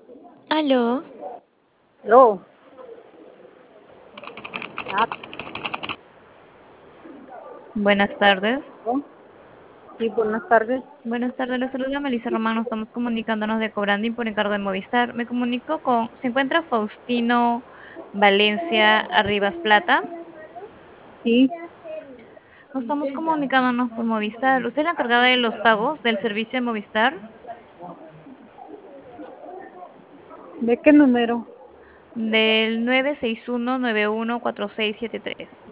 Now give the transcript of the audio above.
Aló, Aló. Ah, Buenas tardes. ¿no? Sí, buenas tardes. Buenas tardes, les saluda Melissa Romano. Estamos comunicándonos de Cobranding por encargo de Movistar. Me comunico con. ¿Se encuentra Faustino Valencia Arribas Plata? Sí. Nos estamos comunicándonos por Movistar. ¿Usted es la encargada de los pagos del servicio de Movistar? ¿De qué número? Del 961914673.